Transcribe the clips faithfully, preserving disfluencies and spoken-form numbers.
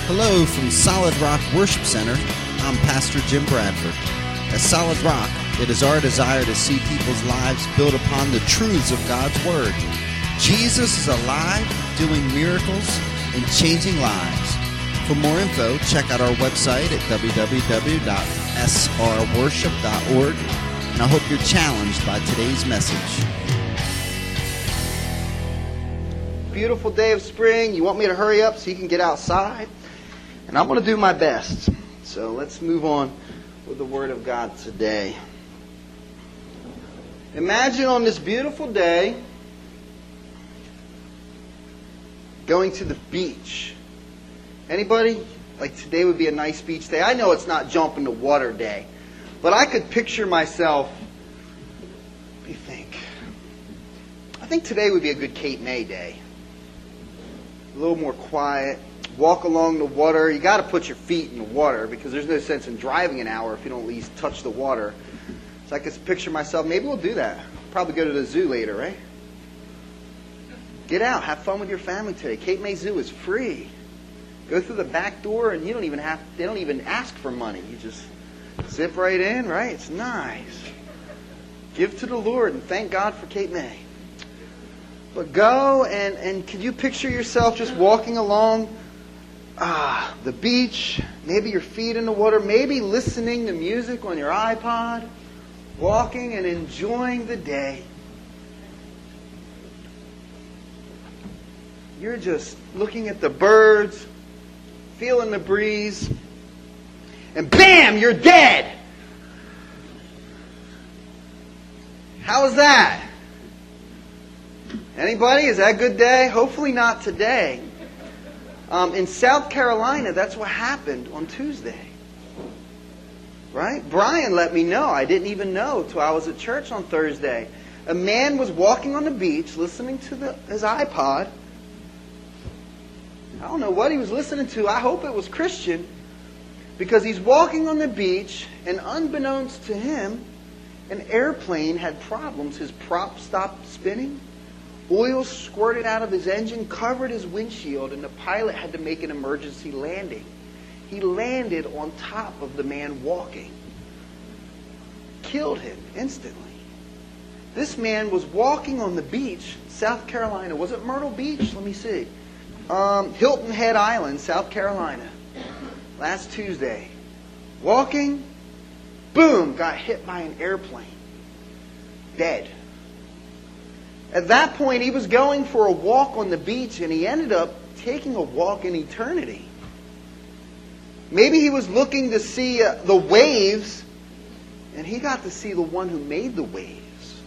Hello from Solid Rock Worship Center. I'm Pastor Jim Bradford. At Solid Rock, it is our desire to see people's lives built upon the truths of God's Word. Jesus is alive, doing miracles, and changing lives. For more info, check out our website at w w w dot s r worship dot org. And I hope you're challenged by today's message. Beautiful day of spring. You want me to hurry up so you can get outside? And I'm going to do my best. So let's move on with the Word of God today. Imagine on this beautiful day going to the beach. Anybody? Like today would be a nice beach day. I know it's not jump in the water day, but I could picture myself. What do you think? I think today would be a good Cape May day. A little more quiet. Walk along the water. You got to put your feet in the water because there's no sense in driving an hour if you don't at least touch the water. So I could picture myself. Maybe we'll do that. Probably go to the zoo later, right? Get out. Have fun with your family today. Cape May Zoo is free. Go through the back door and you don't even have. They don't even ask for money. You just zip right in, right? It's nice. Give to the Lord and thank God for Cape May. But go and and could you picture yourself just walking along Ah, the beach, maybe your feet in the water, maybe listening to music on your iPod, walking and enjoying the day. You're just looking at the birds, feeling the breeze, and bam, you're dead. How was that? Anybody? Is that a good day? Hopefully not today. Um, in South Carolina, that's what happened on Tuesday. Right? Brian let me know. I didn't even know till I was at church on Thursday. A man was walking on the beach listening to the, his iPod. I don't know what he was listening to. I hope it was Christian. Because he's walking on the beach, and unbeknownst to him, an airplane had problems. His prop stopped spinning. Oil squirted out of his engine, covered his windshield, and the pilot had to make an emergency landing. He landed on top of the man walking. Killed him instantly. This man was walking on the beach, South Carolina. Was it Myrtle Beach? Let me see. Um, Hilton Head Island, South Carolina. Last Tuesday. Walking, boom, got hit by an airplane. Dead. At that point, he was going for a walk on the beach, and he ended up taking a walk in eternity. Maybe he was looking to see uh, the waves, and he got to see the one who made the waves.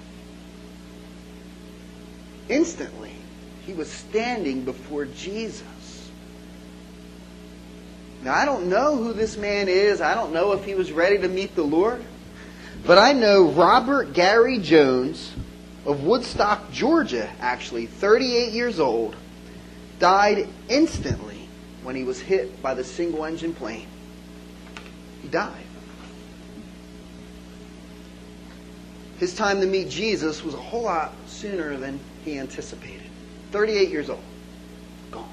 Instantly, he was standing before Jesus. Now, I don't know who this man is. I don't know if he was ready to meet the Lord. But I know Robert Gary Jones of Woodstock, Georgia, actually, thirty-eight years old, died instantly when he was hit by the single-engine plane. He died. His time to meet Jesus was a whole lot sooner than he anticipated. thirty-eight years old. Gone.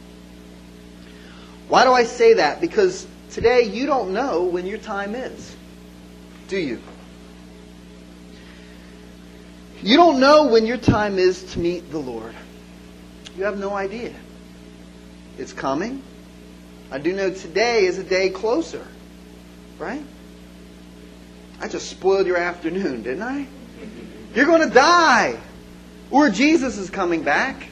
Why do I say that? Because today you don't know when your time is. Do you? You don't know when your time is to meet the Lord. You have no idea. It's coming. I do know today is a day closer. Right? I just spoiled your afternoon, didn't I? You're going to die. Or Jesus is coming back.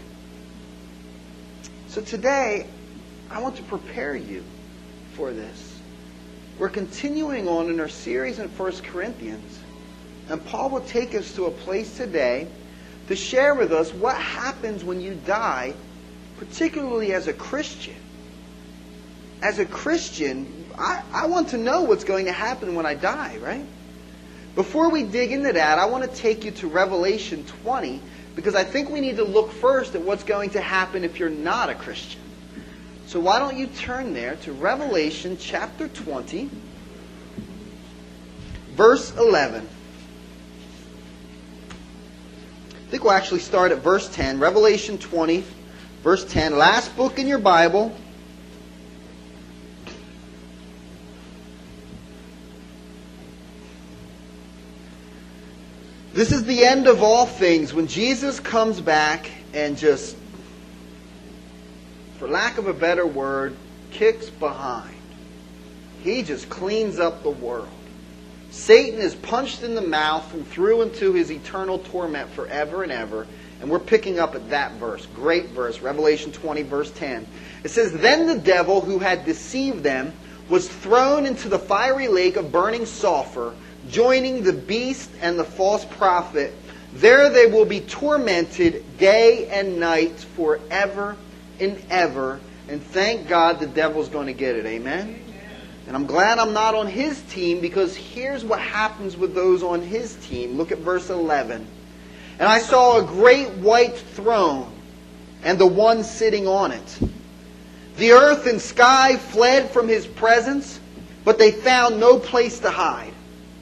So today, I want to prepare you for this. We're continuing on in our series in First Corinthians. And Paul will take us to a place today to share with us what happens when you die, particularly as a Christian. As a Christian, I, I want to know what's going to happen when I die, right? Before we dig into that, I want to take you to Revelation twenty, because I think we need to look first at what's going to happen if you're not a Christian. So why don't you turn there to Revelation chapter twenty, verse eleven. I think we'll actually start at verse ten. Revelation twenty, verse ten. Last book in your Bible. This is the end of all things. When Jesus comes back and just, for lack of a better word, kicks behind. He just cleans up the world. Satan is punched in the mouth and threw into his eternal torment forever and ever. And we're picking up at that verse. Great verse. Revelation twenty, verse ten. It says, "Then the devil who had deceived them was thrown into the fiery lake of burning sulfur, joining the beast and the false prophet. There they will be tormented day and night forever and ever." And thank God the devil's going to get it. Amen? And I'm glad I'm not on his team, because here's what happens with those on his team. Look at verse eleven. "And I saw a great white throne, and the one sitting on it. The earth and sky fled from his presence, but they found no place to hide.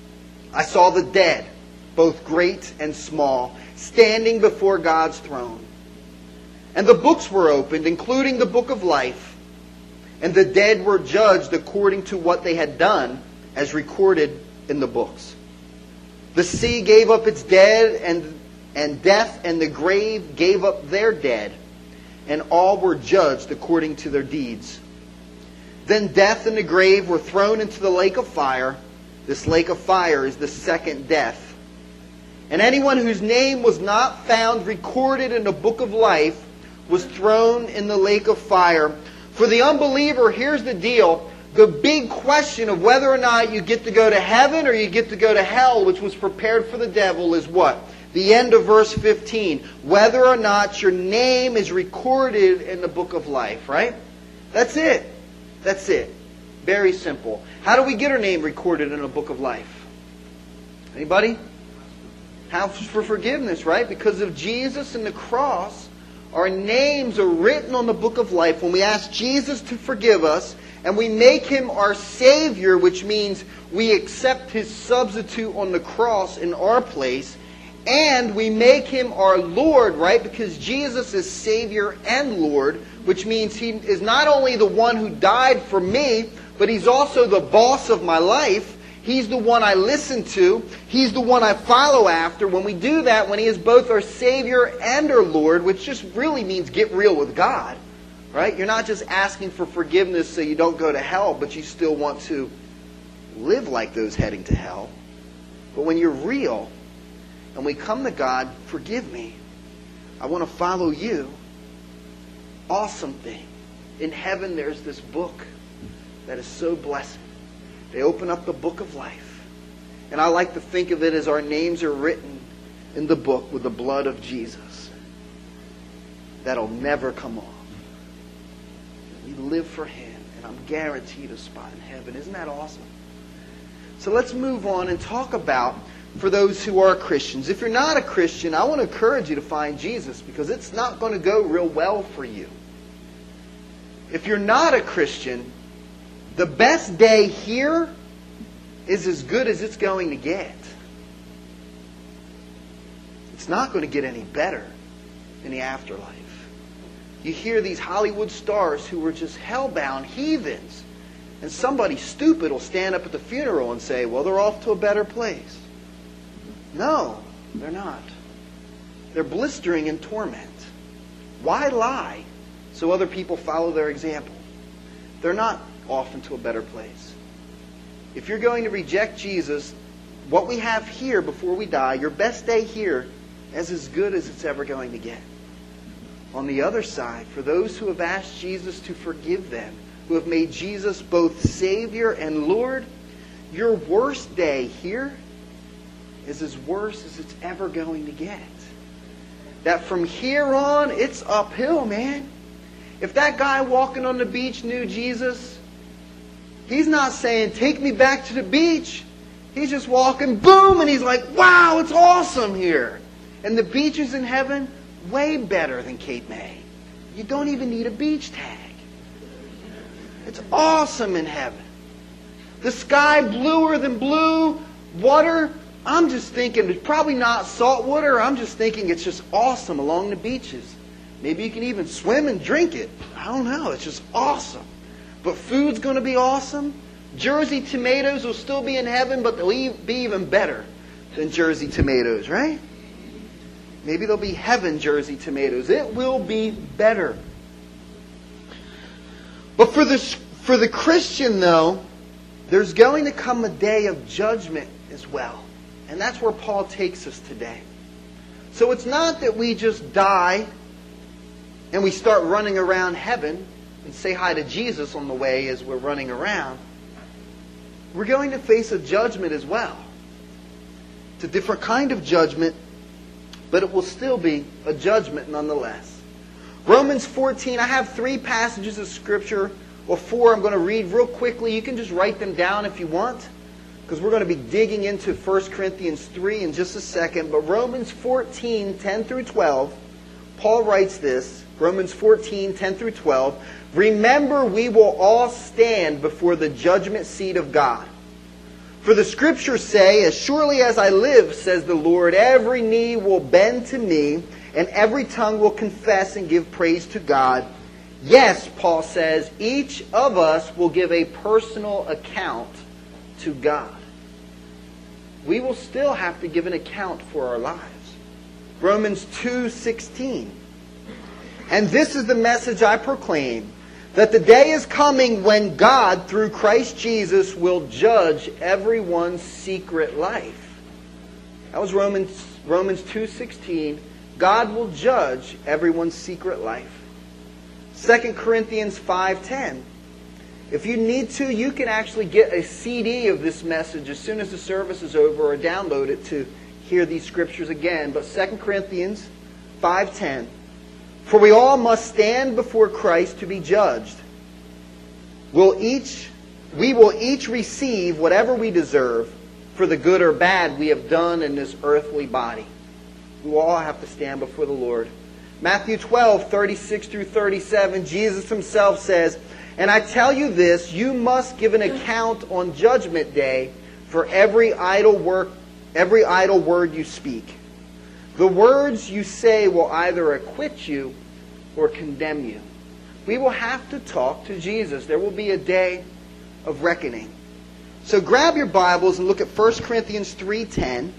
I saw the dead, both great and small, standing before God's throne. And the books were opened, including the book of life. And the dead were judged according to what they had done, as recorded in the books. The sea gave up its dead, and, and death and the grave gave up their dead. And all were judged according to their deeds. Then death and the grave were thrown into the lake of fire. This lake of fire is the second death. And anyone whose name was not found recorded in the book of life was thrown in the lake of fire. For the unbeliever, here's the deal. The big question of whether or not you get to go to heaven or you get to go to hell, which was prepared for the devil, is what? The end of verse fifteen. Whether or not your name is recorded in the book of life, right? That's it. That's it. Very simple. How do we get our name recorded in the book of life? Anybody? How for forgiveness, right? Because of Jesus and the cross, our names are written on the book of life. When we ask Jesus to forgive us and we make Him our Savior, which means we accept His substitute on the cross in our place, and we make Him our Lord, right? Because Jesus is Savior and Lord, which means He is not only the one who died for me, but He's also the boss of my life. He's the one I listen to. He's the one I follow after. When we do that, when He is both our Savior and our Lord, which just really means get real with God, right? You're not just asking for forgiveness so you don't go to hell, but you still want to live like those heading to hell. But when you're real and we come to God, forgive me, I want to follow you. Awesome thing. In heaven there's this book that is so blessed. They open up the book of life. And I like to think of it as our names are written in the book with the blood of Jesus. That'll never come off. We live for Him, and I'm guaranteed a spot in heaven. Isn't that awesome? So let's move on and talk about, for those who are Christians. If you're not a Christian, I want to encourage you to find Jesus, because it's not going to go real well for you. If you're not a Christian, the best day here is as good as it's going to get. It's not going to get any better in the afterlife. You hear these Hollywood stars who were just hell-bound heathens, and somebody stupid will stand up at the funeral and say, well, they're off to a better place. No, they're not. They're blistering in torment. Why lie so other people follow their example? They're not off into a better place. If you're going to reject Jesus, what we have here before we die, your best day here, is as good as it's ever going to get. On the other side, for those who have asked Jesus to forgive them, who have made Jesus both Savior and Lord, your worst day here is as worse as it's ever going to get. That from here on, it's uphill, man. If that guy walking on the beach knew Jesus, he's not saying, take me back to the beach. He's just walking, boom, and he's like, wow, it's awesome here. And the beaches in heaven, way better than Cape May. You don't even need a beach tag. It's awesome in heaven. The sky bluer than blue. Water, I'm just thinking, it's probably not salt water. I'm just thinking it's just awesome along the beaches. Maybe you can even swim and drink it. I don't know. It's just awesome. But food's going to be awesome. Jersey tomatoes will still be in heaven, but they'll be even better than Jersey tomatoes, right? Maybe they'll be heaven Jersey tomatoes. It will be better. But for the, for the Christian, though, there's going to come a day of judgment as well. And that's where Paul takes us today. So it's not that we just die and we start running around heaven and say hi to Jesus on the way as we're running around. We're going to face a judgment as well. It's a different kind of judgment, but it will still be a judgment nonetheless. Romans fourteen, I have three passages of Scripture, or four I'm going to read real quickly. You can just write them down if you want, because we're going to be digging into First Corinthians three in just a second. But Romans fourteen, ten through twelve, Paul writes this, Romans fourteen, ten through twelve, "Remember, we will all stand before the judgment seat of God. For the Scriptures say, as surely as I live, says the Lord, every knee will bend to me, and every tongue will confess and give praise to God. Yes," Paul says, "each of us will give a personal account to God." We will still have to give an account for our lives. Romans two sixteen. "And this is the message I proclaim, that the day is coming when God, through Christ Jesus, will judge everyone's secret life." That was Romans, Romans two sixteen. God will judge everyone's secret life. Second Corinthians five ten. If you need to, you can actually get a C D of this message as soon as the service is over, or download it to hear these scriptures again. But Second Corinthians five ten. "For we all must stand before Christ to be judged. We'll each, we will each receive whatever we deserve for the good or bad we have done in this earthly body." We will all have to stand before the Lord. Matthew twelve, thirty-six through thirty-seven, Jesus himself says, "And I tell you this, you must give an account on Judgment Day for every idle work, every idle word you speak. The words you say will either acquit you or condemn you." We will have to talk to Jesus. There will be a day of reckoning. So grab your Bibles and look at First Corinthians three ten.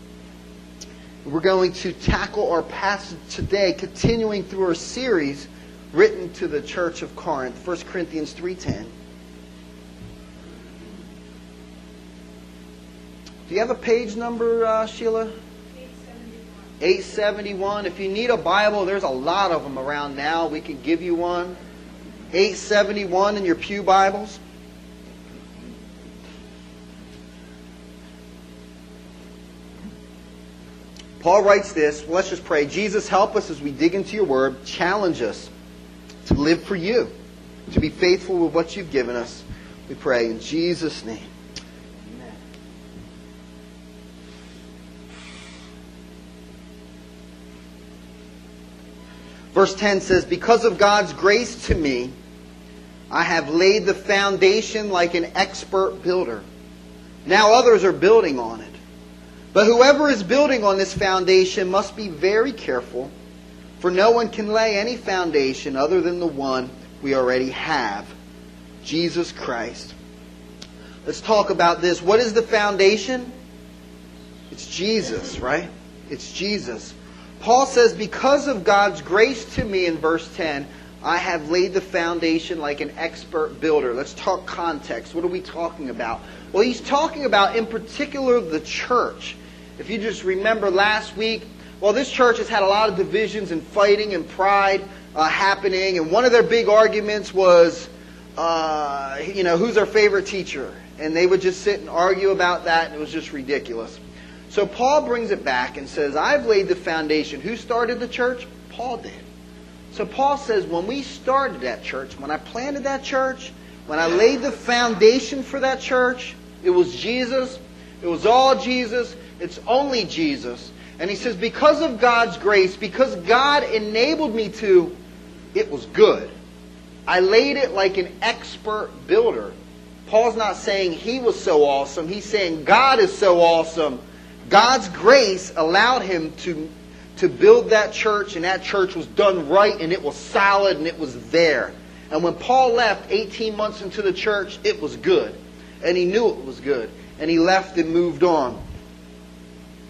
We're going to tackle our passage today, continuing through our series written to the church of Corinth. First Corinthians three ten. Do you have a page number, uh, Sheila? eight seventy-one. If you need a Bible, there's a lot of them around now. We can give you one. eight seventy-one in your pew Bibles. Paul writes this. Well, let's just pray. Jesus, help us as we dig into your word. Challenge us to live for you, to be faithful with what you've given us. We pray in Jesus' name. Amen. Verse ten says, "Because of God's grace to me, I have laid the foundation like an expert builder. Now others are building on it. But whoever is building on this foundation must be very careful, for no one can lay any foundation other than the one we already have, Jesus Christ." Let's talk about this. What is the foundation? It's Jesus, right? It's Jesus. Paul says, because of God's grace to me in verse ten, I have laid the foundation like an expert builder. Let's talk context. What are we talking about? Well, he's talking about, in particular, the church. If you just remember last week, well, this church has had a lot of divisions and fighting and pride uh, happening. And one of their big arguments was, uh, you know, who's our favorite teacher? And they would just sit and argue about that, and it was just ridiculous. So Paul brings it back and says, I've laid the foundation. Who started the church? Paul did. So Paul says, when we started that church, when I planted that church, when I laid the foundation for that church, it was Jesus. It was all Jesus. It's only Jesus. And he says, because of God's grace, because God enabled me to, it was good. I laid it like an expert builder. Paul's not saying he was so awesome. He's saying God is so awesome. God's grace allowed him to, to build that church, and that church was done right, and it was solid, and it was there. And when Paul left eighteen months into the church, it was good. And he knew it was good. And he left and moved on.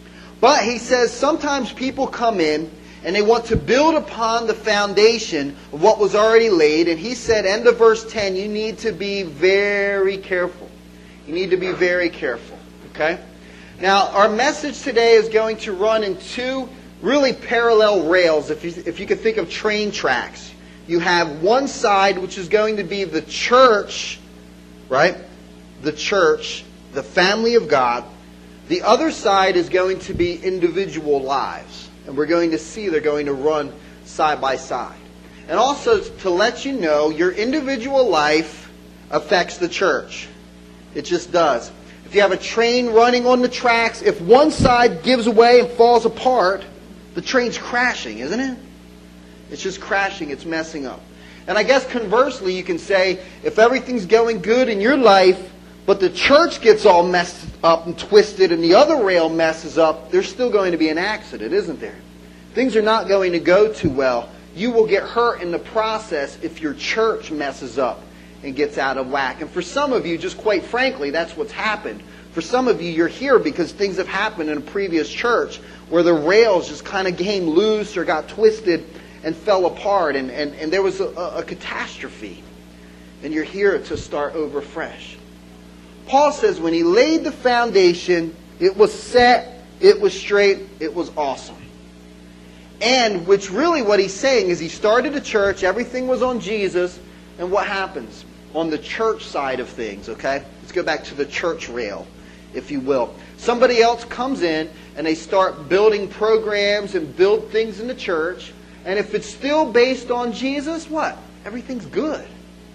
But he says sometimes people come in and they want to build upon the foundation of what was already laid. And he said, end of verse ten, you need to be very careful. You need to be very careful. Okay? Now, our message today is going to run in two really parallel rails, if you, if you could think of train tracks. You have one side, which is going to be the church, right? The church, the family of God. The other side is going to be individual lives. And we're going to see they're going to run side by side. And also to let you know, your individual life affects the church. It just does. If you have a train running on the tracks, if one side gives away and falls apart, the train's crashing, isn't it? It's just crashing. It's messing up. And I guess conversely, you can say, if everything's going good in your life, but the church gets all messed up and twisted and the other rail messes up, there's still going to be an accident, isn't there? Things are not going to go too well. You will get hurt in the process if your church messes up and gets out of whack. And for some of you, just quite frankly, that's what's happened. For some of you, you're here because things have happened in a previous church where the rails just kind of came loose or got twisted and fell apart. And, and, and there was a, a catastrophe. And you're here to start over fresh. Paul says when he laid the foundation, it was set, it was straight, it was awesome. And which really what he's saying is he started a church, everything was on Jesus, and what happens? On the church side of things, okay? Let's go back to the church rail, if you will. Somebody else comes in and they start building programs and build things in the church, and if it's still based on Jesus, what? Everything's good.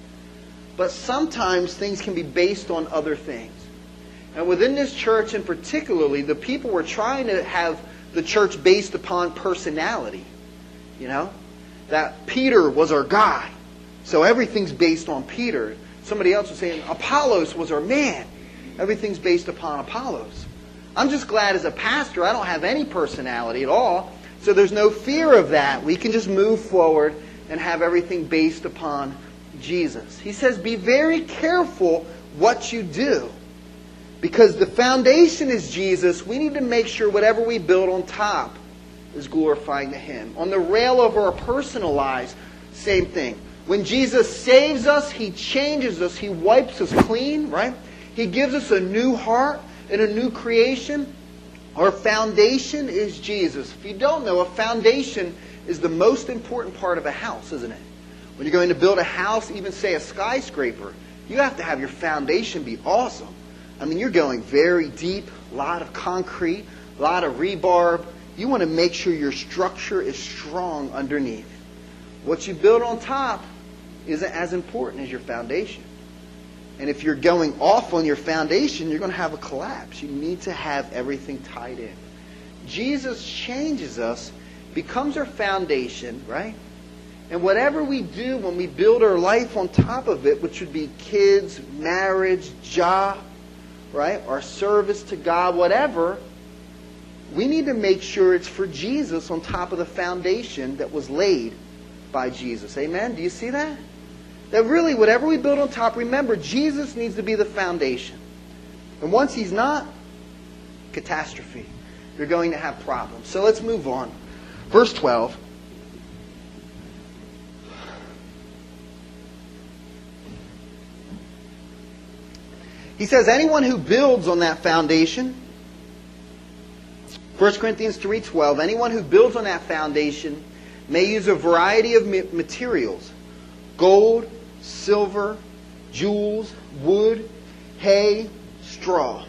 But sometimes things can be based on other things. And within this church in particularly, the people were trying to have the church based upon personality. You know? That Peter was our guy. So everything's based on Peter. Somebody else was saying Apollos was our man. Everything's based upon Apollos. I'm just glad as a pastor I don't have any personality at all. So there's no fear of that. We can just move forward and have everything based upon Jesus. He says, be very careful what you do. Because the foundation is Jesus, we need to make sure whatever we build on top is glorifying to Him. On the rail of our personal lives, same thing. When Jesus saves us, He changes us. He wipes us clean, right? He gives us a new heart and a new creation. Our foundation is Jesus. If you don't know, a foundation is the most important part of a house, isn't it? When you're going to build a house, even say a skyscraper, you have to have your foundation be awesome. I mean, you're going very deep, a lot of concrete, a lot of rebar. You want to make sure your structure is strong underneath. What you build on top isn't as important as your foundation. And if you're going off on your foundation, you're going to have a collapse. You need to have everything tied in. Jesus changes us, becomes our foundation, right? And whatever we do when we build our life on top of it, which would be kids, marriage, job, right? Our service to God, whatever, we need to make sure it's for Jesus on top of the foundation that was laid by Jesus. Amen? Do you see that? That really, whatever we build on top, remember, Jesus needs to be the foundation. And once He's not, catastrophe. You're going to have problems. So let's move on. Verse twelve. He says, anyone who builds on that foundation, First Corinthians three twelve, anyone who builds on that foundation may use a variety of materials, gold, silver, jewels, wood, hay, straw.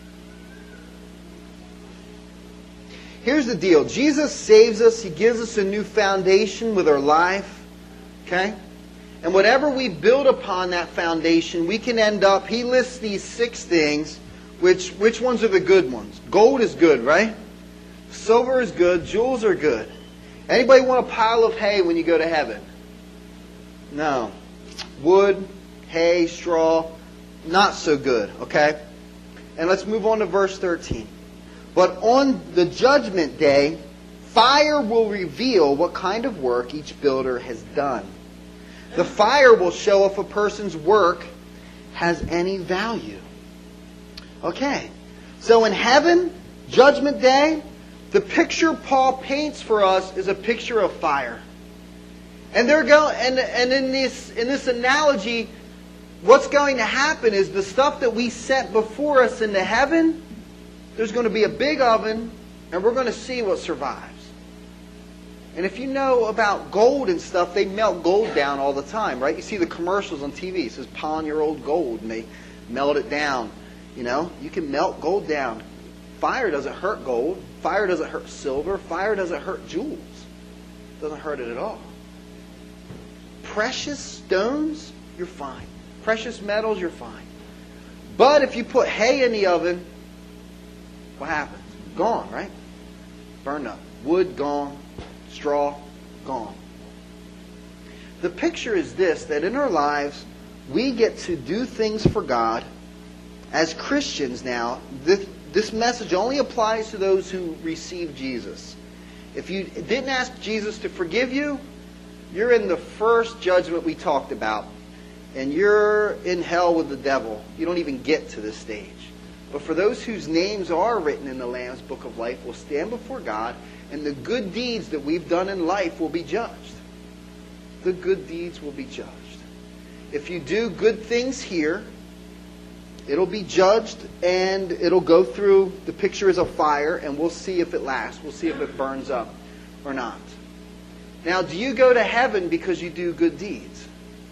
Here's the deal. Jesus saves us. He gives us a new foundation with our life. Okay? And whatever we build upon that foundation, we can end up, he lists these six things. Which, which ones are the good ones? Gold is good, right? Silver is good. Jewels are good. Anybody want a pile of hay when you go to heaven? No. Wood, hay, straw, not so good, okay? And let's move on to verse thirteen. But on the judgment day, fire will reveal what kind of work each builder has done. The fire will show if a person's work has any value. Okay. So in heaven, judgment day, The picture Paul paints for us is a picture of fire. And they're going and and in this in this analogy, what's going to happen is the stuff that we set before us into heaven, there's going to be a big oven, and we're going to see what survives. And if you know about gold and stuff, they melt gold down all the time, right? You see the commercials on T V. It says, pawn your old gold, and they melt it down. You know, you can melt gold down. Fire doesn't hurt gold. Fire doesn't hurt silver. Fire doesn't hurt jewels. It doesn't hurt it at all. Precious stones, you're fine. Precious metals, you're fine. But if you put hay in the oven, what happens? Gone, right? Burned up. Wood, gone. Straw, gone. The picture is this, that in our lives, we get to do things for God as Christians now. This, this message only applies to those who receive Jesus. If you didn't ask Jesus to forgive you, you're in the first judgment we talked about. And you're in hell with the devil. You don't even get to this stage. But for those whose names are written in the Lamb's Book of Life, will stand before God, and the good deeds that we've done in life will be judged. The good deeds will be judged. If you do good things here, it'll be judged, and it'll go through, the picture is a fire, and we'll see if it lasts. We'll see if it burns up or not. Now, do you go to heaven because you do good deeds?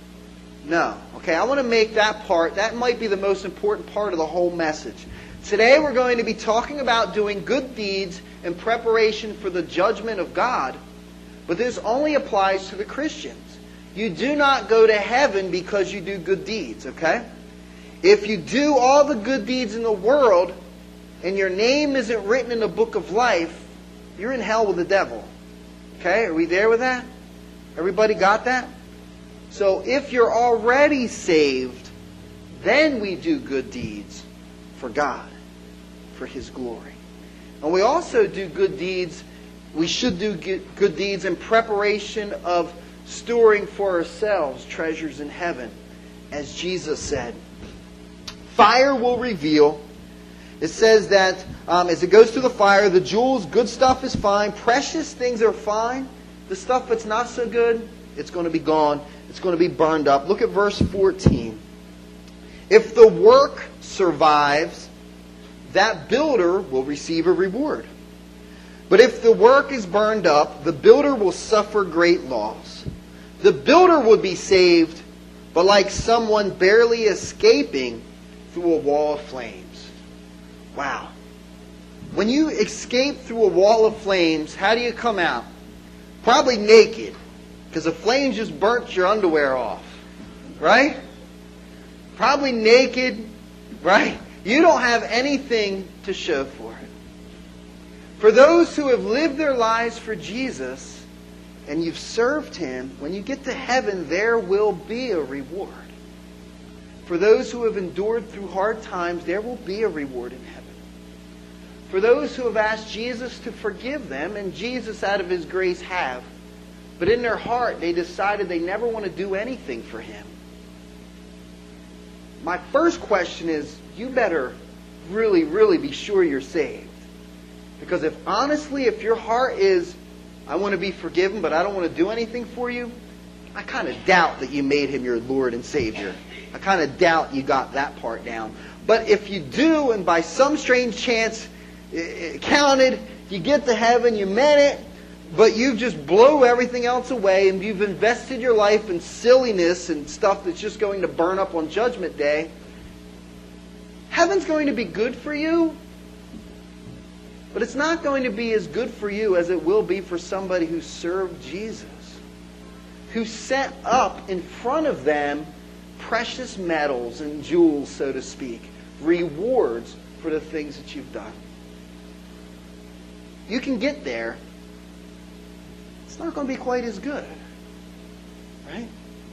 No. Okay, I want to make that part, that might be the most important part of the whole message. Today we're going to be talking about doing good deeds in preparation for the judgment of God. But this only applies to the Christians. You do not go to heaven because you do good deeds, okay? If you do all the good deeds in the world and your name isn't written in the book of life, you're in hell with the devil. Okay, are we there with that? Everybody got that? So if you're already saved, then we do good deeds for God, for His glory. And we also do good deeds, we should do good deeds in preparation of storing for ourselves treasures in heaven. As Jesus said, fire will reveal. It says that um, as it goes through the fire, the jewels, good stuff is fine. Precious things are fine. The stuff that's not so good, it's going to be gone. It's going to be burned up. Look at verse fourteen. If the work survives, that builder will receive a reward. But if the work is burned up, the builder will suffer great loss. The builder would be saved, but like someone barely escaping through a wall of flames. Wow. When you escape through a wall of flames, how do you come out? Probably naked, because the flames just burnt your underwear off. Right? Probably naked, right? You don't have anything to show for it. For those who have lived their lives for Jesus and you've served Him, when you get to heaven, there will be a reward. For those who have endured through hard times, there will be a reward in heaven. For those who have asked Jesus to forgive them, and Jesus out of His grace have, but in their heart they decided they never want to do anything for Him. My first question is, you better really, really be sure you're saved. Because if honestly, if your heart is, I want to be forgiven, but I don't want to do anything for you, I kind of doubt that you made Him your Lord and Savior. I kind of doubt you got that part down. But if you do, and by some strange chance it counted, you get to heaven, you meant it, but you just blow everything else away, and you've invested your life in silliness and stuff that's just going to burn up on Judgment Day, heaven's going to be good for you, but it's not going to be as good for you as it will be for somebody who served Jesus, who set up in front of them precious metals and jewels, so to speak, rewards for the things that you've done. You can get there. It's not going to be quite as good. Right?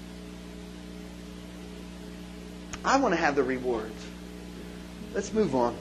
I want to have the rewards. Let's move on.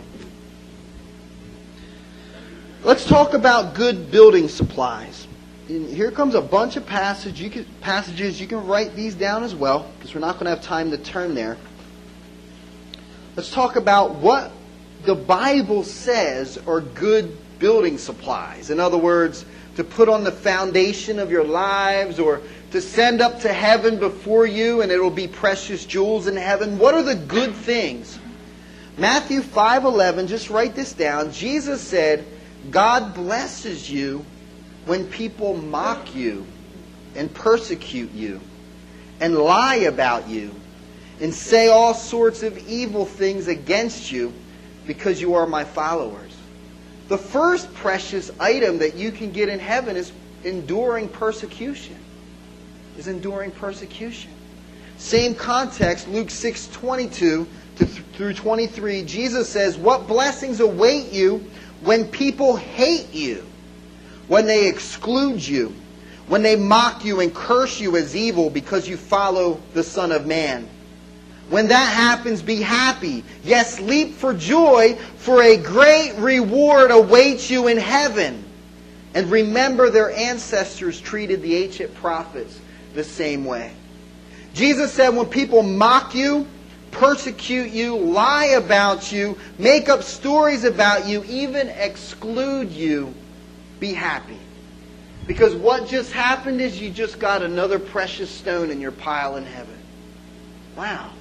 Let's talk about good building supplies. And here comes a bunch of passage you can, passages. You can write these down as well, because we're not going to have time to turn there. Let's talk about what the Bible says are good building supplies. In other words, to put on the foundation of your lives, or to send up to heaven before you and it will be precious jewels in heaven. What are the good things? Matthew five eleven, just write this down. Jesus said, God blesses you when people mock you and persecute you and lie about you and say all sorts of evil things against you because you are my followers. The first precious item that you can get in heaven is enduring persecution. Is enduring persecution. Same context, Luke six twenty-two through twenty-three, Jesus says, what blessings await you when people hate you, when they exclude you, when they mock you and curse you as evil because you follow the Son of Man. When that happens, be happy. Yes, leap for joy, for a great reward awaits you in heaven. And remember, their ancestors treated the ancient prophets the same way. Jesus said, when people mock you, persecute you, lie about you, make up stories about you, even exclude you, be happy. Because what just happened is you just got another precious stone in your pile in heaven. Wow.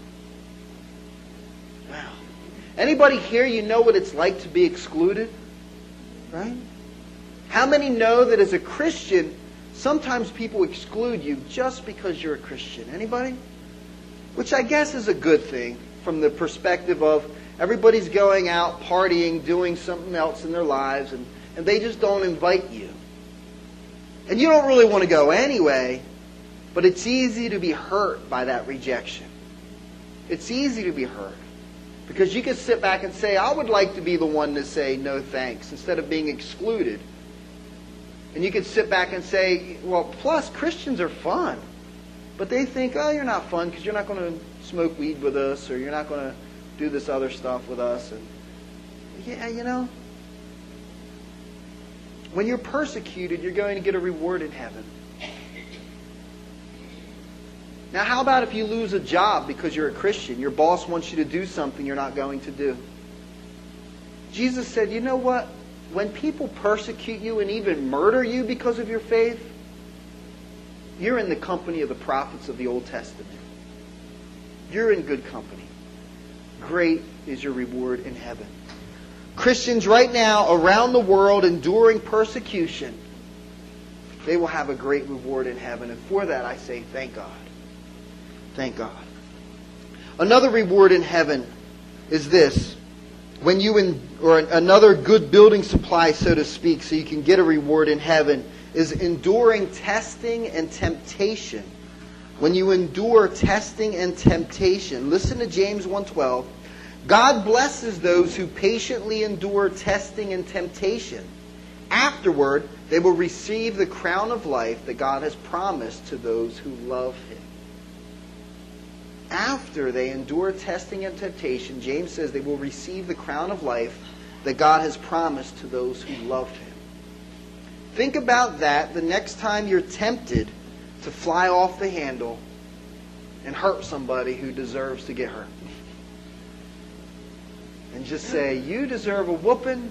Wow. Anybody here, you know what it's like to be excluded? Right? How many know that as a Christian, sometimes people exclude you just because you're a Christian? Anybody? Which I guess is a good thing from the perspective of everybody's going out, partying, doing something else in their lives, and, and they just don't invite you. And you don't really want to go anyway, but it's easy to be hurt by that rejection. It's easy to be hurt. Because you can sit back and say, I would like to be the one to say no thanks, instead of being excluded. And you could sit back and say, well, plus Christians are fun. But they think, oh, you're not fun because you're not going to smoke weed with us, or you're not going to do this other stuff with us. And yeah, you know, when you're persecuted, you're going to get a reward in heaven. Now, how about if you lose a job because you're a Christian? Your boss wants you to do something you're not going to do. Jesus said, you know what? When people persecute you and even murder you because of your faith, you're in the company of the prophets of the Old Testament. You're in good company. Great is your reward in heaven. Christians right now around the world enduring persecution, they will have a great reward in heaven. And for that I say, thank God. Thank God. Another reward in heaven is this. When you in, or another good building supply, so to speak, so you can get a reward in heaven, is enduring testing and temptation. When you endure testing and temptation, listen to James one twelve. God blesses those who patiently endure testing and temptation. Afterward, they will receive the crown of life that God has promised to those who love Him. After they endure testing and temptation, James says they will receive the crown of life that God has promised to those who love Him. Think about that the next time you're tempted to fly off the handle and hurt somebody who deserves to get hurt. And just say, you deserve a whooping.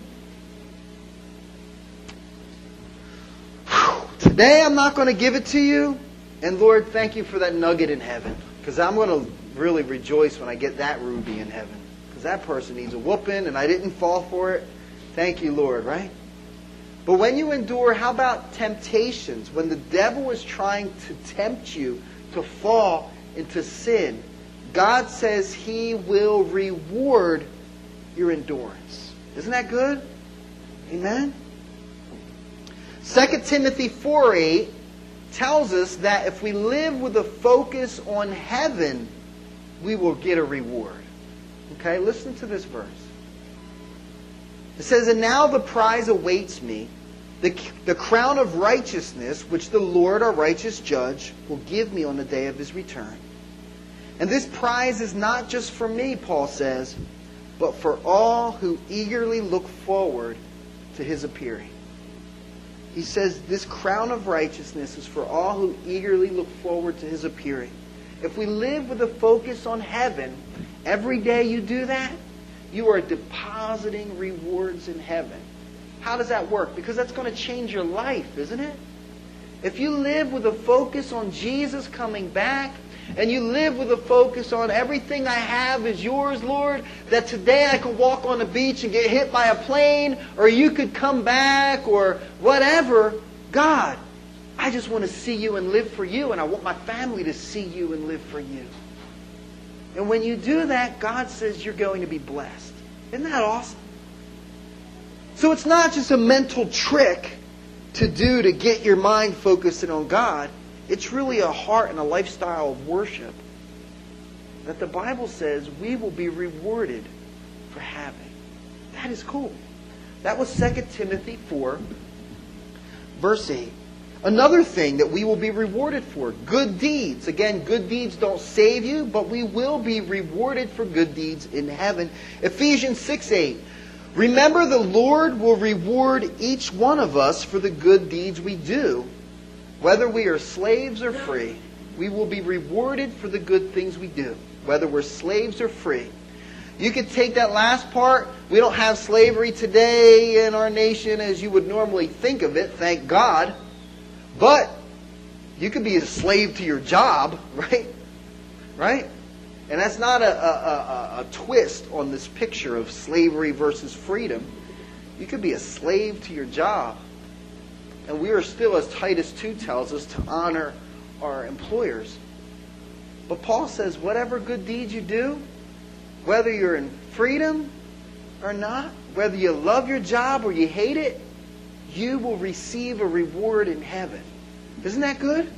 Today I'm not going to give it to you. And Lord, thank you for that nugget in heaven. Because I'm going to really rejoice when I get that ruby in heaven. Because that person needs a whooping and I didn't fall for it. Thank you, Lord, right? But when you endure, how about temptations? When the devil is trying to tempt you to fall into sin, God says He will reward your endurance. Isn't that good? Amen? Second Timothy four eight tells us that if we live with a focus on heaven, we will get a reward. Okay, listen to this verse. It says, and now the prize awaits me, the, the crown of righteousness, which the Lord, our righteous judge, will give me on the day of His return. And this prize is not just for me, Paul says, but for all who eagerly look forward to His appearing. He says this crown of righteousness is for all who eagerly look forward to His appearing. If we live with a focus on heaven, every day you do that, you are depositing rewards in heaven. How does that work? Because that's going to change your life, isn't it? If you live with a focus on Jesus coming back, and you live with a focus on everything I have is yours, Lord, that today I could walk on the beach and get hit by a plane, or you could come back, or whatever. God, I just want to see you and live for you, and I want my family to see you and live for you. And when you do that, God says you're going to be blessed. Isn't that awesome? So it's not just a mental trick to do to get your mind focused on God. It's really a heart and a lifestyle of worship that the Bible says we will be rewarded for having. That is cool. That was Second Timothy four, verse eight. Another thing that we will be rewarded for, good deeds. Again, good deeds don't save you, but we will be rewarded for good deeds in heaven. Ephesians six eight. Remember, the Lord will reward each one of us for the good deeds we do. Whether we are slaves or free, we will be rewarded for the good things we do. Whether we're slaves or free. You could take that last part. We don't have slavery today in our nation as you would normally think of it, thank God. But you could be a slave to your job, right? Right? And that's not a, a, a, a twist on this picture of slavery versus freedom. You could be a slave to your job. And we are still, as Titus two tells us, to honor our employers. But Paul says, whatever good deeds you do, whether you're in freedom or not, whether you love your job or you hate it, you will receive a reward in heaven. Isn't that good?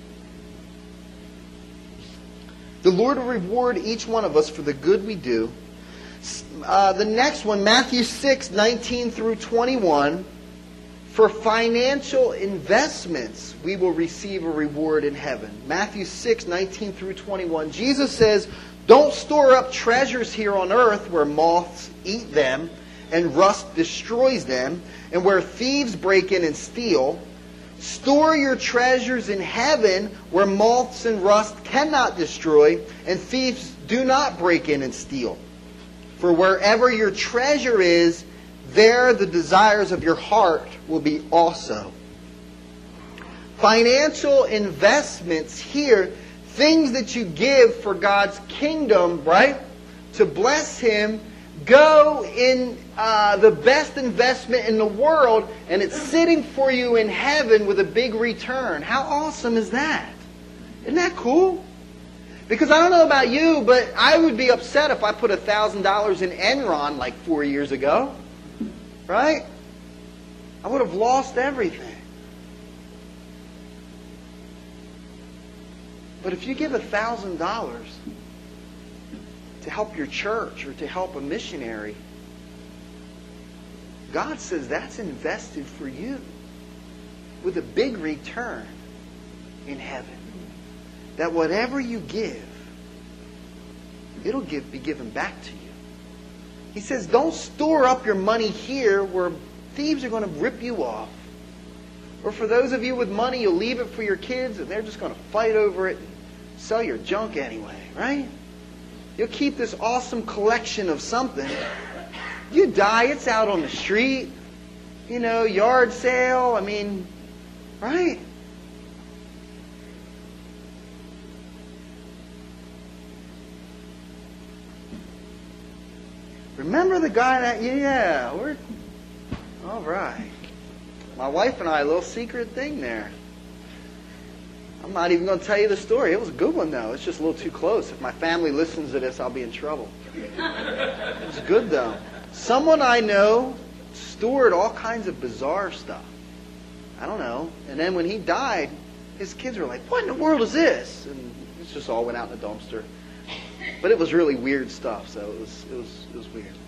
The Lord will reward each one of us for the good we do. Uh, the next one, Matthew six, nineteen through twenty-one. For financial investments, we will receive a reward in heaven. Matthew six, nineteen through twenty-one. Jesus says, don't store up treasures here on earth where moths eat them and rust destroys them, and where thieves break in and steal. Store your treasures in heaven where moths and rust cannot destroy, and thieves do not break in and steal. For wherever your treasure is, there the desires of your heart will be also. Financial investments here, things that you give for God's kingdom, right? To bless Him, go in uh, the best investment in the world, and it's sitting for you in heaven with a big return. How awesome is that? Isn't that cool? Because I don't know about you, but I would be upset if I put one thousand dollars in Enron like four years ago. Right? I would have lost everything. But if you give one thousand dollars to help your church or to help a missionary, God says that's invested for you with a big return in heaven. That whatever you give, it'll give, be given back to you. He says, don't store up your money here where thieves are going to rip you off. Or for those of you with money, you'll leave it for your kids and they're just going to fight over it and sell your junk anyway, right? You'll keep this awesome collection of something. You die, it's out on the street. You know, yard sale, I mean, right? Remember the guy that, yeah, we're, all right. My wife and I, a little secret thing there. I'm not even going to tell you the story. It was a good one, though. It's just a little too close. If my family listens to this, I'll be in trouble. It was good, though. Someone I know stored all kinds of bizarre stuff. I don't know. And then when he died, his kids were like, what in the world is this? And it just all went out in the dumpster. But it was really weird stuff, so it was it was it was weird.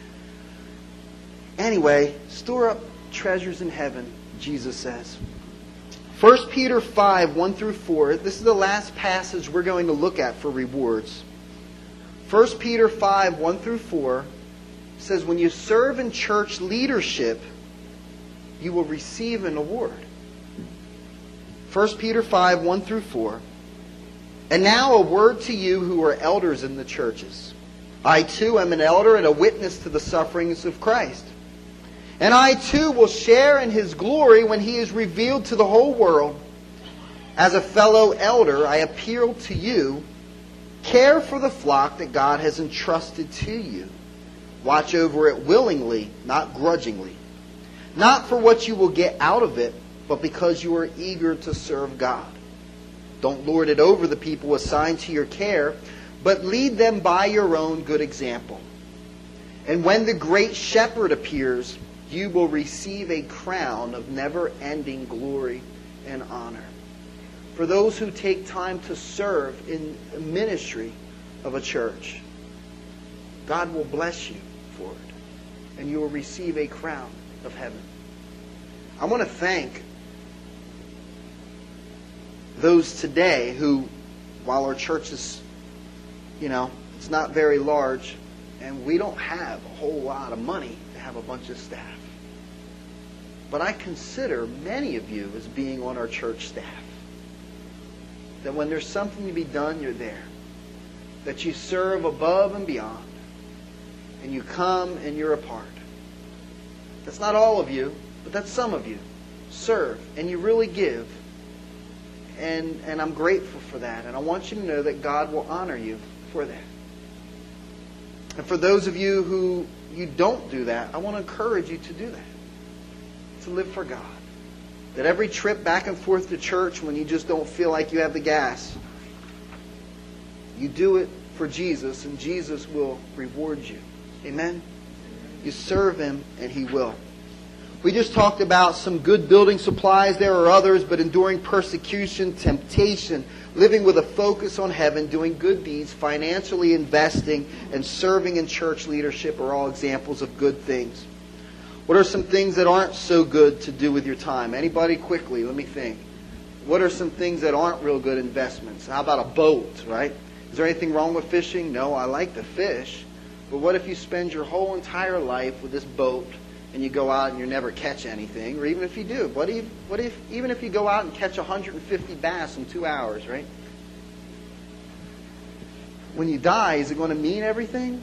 Anyway, store up treasures in heaven, Jesus says. First Peter five, one through four. This is the last passage we're going to look at for rewards. First Peter five, one through four says, when you serve in church leadership, you will receive an award. First Peter five, one through four. And now a word to you who are elders in the churches. I too am an elder and a witness to the sufferings of Christ. And I too will share in His glory when He is revealed to the whole world. As a fellow elder, I appeal to you, care for the flock that God has entrusted to you. Watch over it willingly, not grudgingly. Not for what you will get out of it, but because you are eager to serve God. Don't lord it over the people assigned to your care, but lead them by your own good example. And when the great shepherd appears, you will receive a crown of never-ending glory and honor. For those who take time to serve in the ministry of a church, God will bless you for it, and you will receive a crown of heaven. I want to thank those today who, while our church is, you know, it's not very large, and we don't have a whole lot of money to have a bunch of staff. But I consider many of you as being on our church staff. That when there's something to be done, you're there. That you serve above and beyond. And you come and you're a part. That's not all of you, but that's some of you. Serve and you really give. And, and I'm grateful for that. And I want you to know that God will honor you for that. And for those of you who you don't do that, I want to encourage you to do that. To live for God. That every trip back and forth to church when you just don't feel like you have the gas, you do it for Jesus and Jesus will reward you. Amen? You serve Him and He will. We just talked about some good building supplies. There are others, but enduring persecution, temptation, living with a focus on heaven, doing good deeds, financially investing, and serving in church leadership are all examples of good things. What are some things that aren't so good to do with your time? Anybody quickly, let me think. What are some things that aren't real good investments? How about a boat, right? Is there anything wrong with fishing? No, I like to fish. But what if you spend your whole entire life with this boat and you go out and you never catch anything? Or even if you do, what if, what if even if you go out and catch one hundred fifty bass in two hours, right? When you die, is it going to mean everything?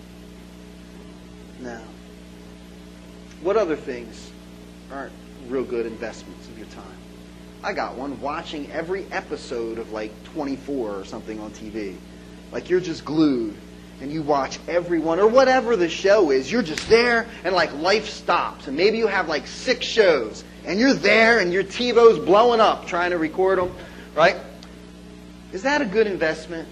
No. What other things aren't real good investments of your time? I got one, watching every episode of like twenty-four or something on T V. Like you're just glued and you watch every one, or whatever the show is. You're just there and like life stops. And maybe you have like six shows and you're there and your TiVo's blowing up trying to record them, right? Is that a good investment?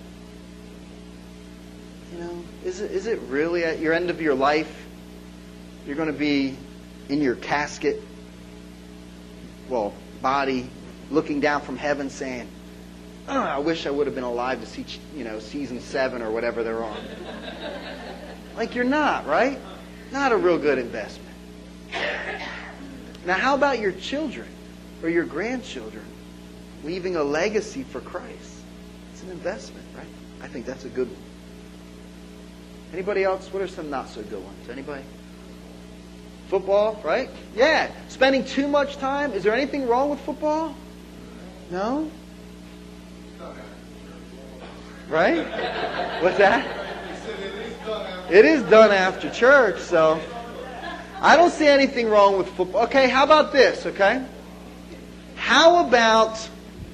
You know, is it, is it really at your end of your life? You're going to be in your casket, well, body, looking down from heaven saying, oh, I wish I would have been alive to see, you know, season seven or whatever they're on. Like you're not, right? Not a real good investment. Now, how about your children or your grandchildren leaving a legacy for Christ? It's an investment, right? I think that's a good one. Anybody else? What are some not so good ones? Anybody? Football, right? Yeah. Spending too much time. Is there anything wrong with football? No? Right? What's that? It is done after church, so I don't see anything wrong with football. Okay, how about this, okay? How about...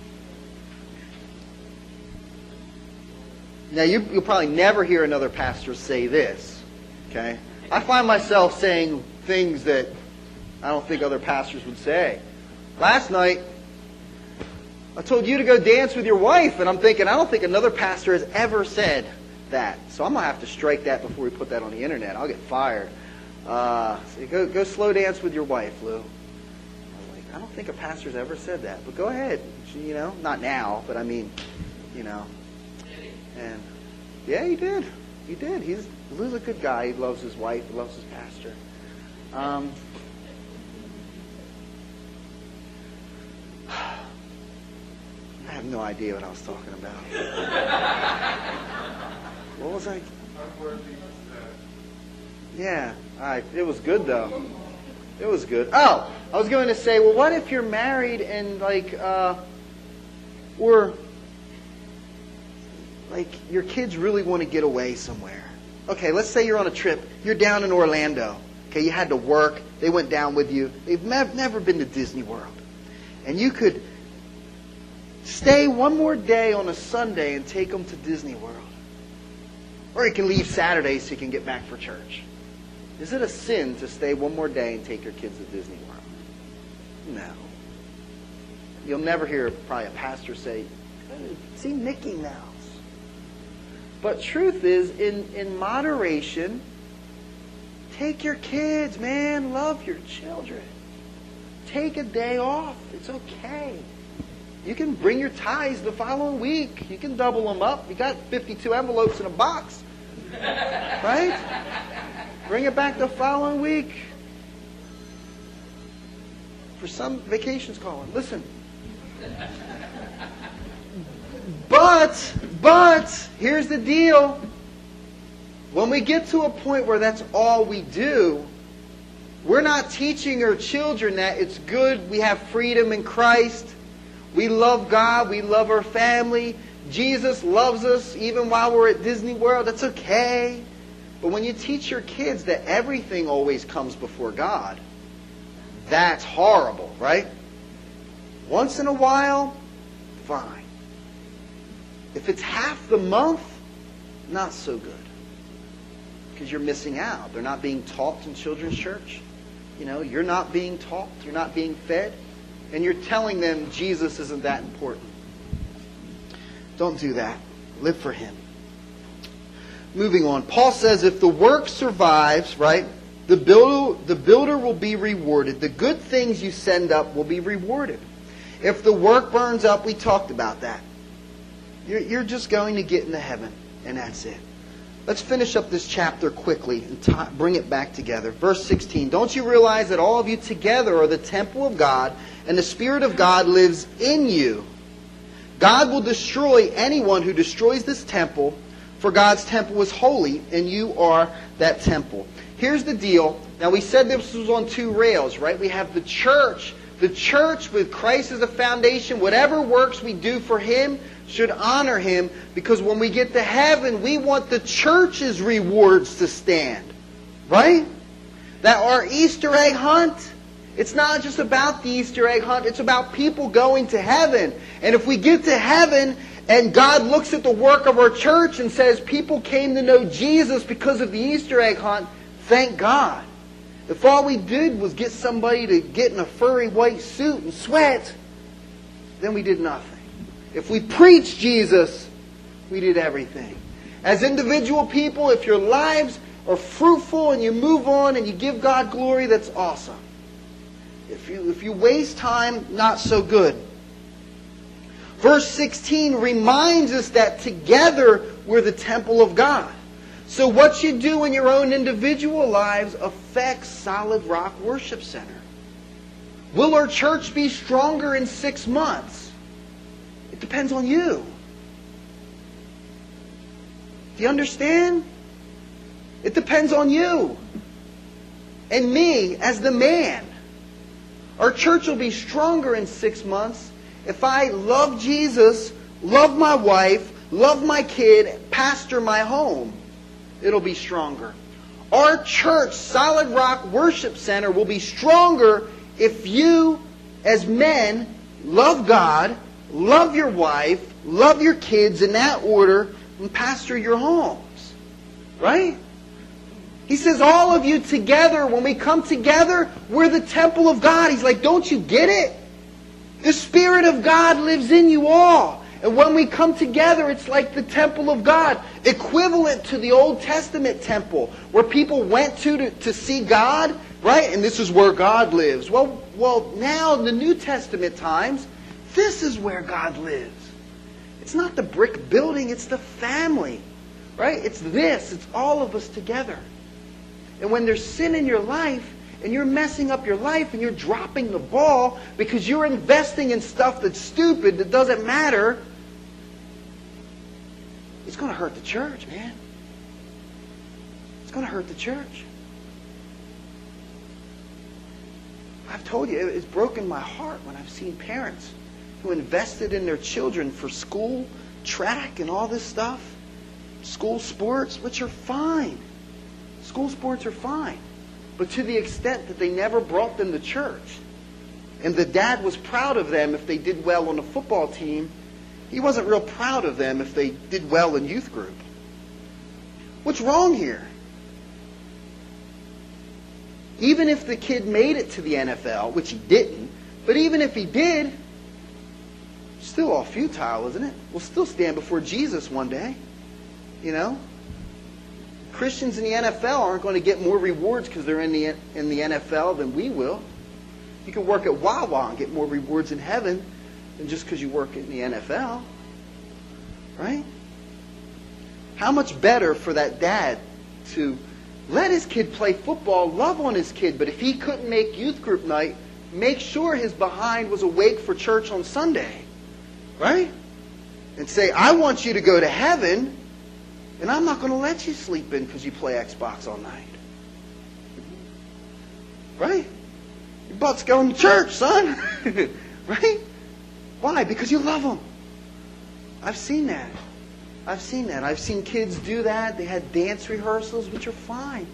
Now, you, you'll probably never hear another pastor say this, okay? I find myself saying things that I don't think other pastors would say. Last night, I told you to go dance with your wife, and I'm thinking, I don't think another pastor has ever said that. So I'm going to have to strike that before we put that on the internet. I'll get fired. Uh, so go, go slow dance with your wife, Lou. I was like, I don't think a pastor's ever said that, but go ahead. You know, not now, but I mean, you know. And yeah, he did. He did. He's Lou's a good guy. He loves his wife. He loves his pastor. Um, I have no idea what I was talking about. What was I? Yeah. All right. It was good though. It was good. Oh, I was going to say, well, what if you're married and like, uh, or like your kids really want to get away somewhere? Okay, let's say you're on a trip. You're down in Orlando. Okay, you had to work. They went down with you. They've never been to Disney World. And you could stay one more day on a Sunday and take them to Disney World. Or you can leave Saturday so you can get back for church. Is it a sin to stay one more day and take your kids to Disney World? No. You'll never hear probably a pastor say, see Mickey Mouse. But truth is, in, in moderation, take your kids, man. Love your children. Take a day off. It's okay. You can bring your ties the following week. You can double them up. You got fifty-two envelopes in a box. Right? Bring it back the following week. For some, vacation's calling. Listen. But, but, here's the deal. When we get to a point where that's all we do, we're not teaching our children that it's good, we have freedom in Christ, we love God, we love our family, Jesus loves us even while we're at Disney World, that's okay. But when you teach your kids that everything always comes before God, that's horrible, right? Once in a while, fine. If it's half the month, not so good. Because you're missing out. They're not being taught in children's church. You know, you're not being taught. You're not being fed. And you're telling them Jesus isn't that important. Don't do that. Live for Him. Moving on. Paul says if the work survives, right, the builder, the builder will be rewarded. The good things you send up will be rewarded. If the work burns up, we talked about that. You're, you're just going to get into heaven, and that's it. Let's finish up this chapter quickly and t- bring it back together. Verse sixteen. Don't you realize that all of you together are the temple of God, and the Spirit of God lives in you? God will destroy anyone who destroys this temple, for God's temple is holy, and you are that temple. Here's the deal. Now, we said this was on two rails, right? We have the church. The church with Christ as a foundation. Whatever works we do for Him should honor Him, because when we get to heaven, we want the church's rewards to stand. Right? That our Easter egg hunt, it's not just about the Easter egg hunt, it's about people going to heaven. And if we get to heaven and God looks at the work of our church and says people came to know Jesus because of the Easter egg hunt, thank God. If all we did was get somebody to get in a furry white suit and sweat, then we did nothing. If we preach Jesus, we did everything. As individual people, if your lives are fruitful and you move on and you give God glory, that's awesome. If you, if you waste time, not so good. Verse sixteen reminds us that together we're the temple of God. So what you do in your own individual lives affects Solid Rock Worship Center. Will our church be stronger in six months? It depends on you. Do you understand? It depends on you. And me as the man. Our church will be stronger in six months if I love Jesus, love my wife, love my kid, pastor my home. It'll be stronger. Our church, Solid Rock Worship Center, will be stronger if you, as men, love God, love your wife, love your kids in that order, and pastor your homes. Right? He says all of you together, when we come together, we're the temple of God. He's like, don't you get it? The Spirit of God lives in you all. And when we come together, it's like the temple of God, equivalent to the Old Testament temple, where people went to, to to see God, right? And this is where God lives. Well, well, now in the New Testament times, this is where God lives. It's not the brick building, it's the family, right? It's this, it's all of us together. And when there's sin in your life, and you're messing up your life, and you're dropping the ball because you're investing in stuff that's stupid, that doesn't matter, it's going to hurt the church, man. It's going to hurt the church. I've told you, it's broken my heart when I've seen parents who invested in their children for school, track, and all this stuff. School sports, which are fine. School sports are fine. but to the extent that they never brought them to church. And the dad was proud of them if they did well on the football team. He wasn't real proud of them if they did well in youth group. What's wrong here? Even if the kid made it to the N F L, which he didn't, but even if he did, still all futile, isn't it? We'll still stand before Jesus one day. You know? Christians in the N F L aren't going to get more rewards because they're in the in the N F L than we will. You can work at Wawa and get more rewards in heaven than just because you work in the N F L. Right? How much better for that dad to let his kid play football, love on his kid, but if he couldn't make youth group night, make sure his behind was awake for church on Sunday. Right? And say, I want you to go to heaven, and I'm not going to let you sleep in because you play Xbox all night. Right? Your butt's going to church, son. Right? Why? Because you love them. I've seen that. I've seen that. I've seen kids do that. They had dance rehearsals, which are fine.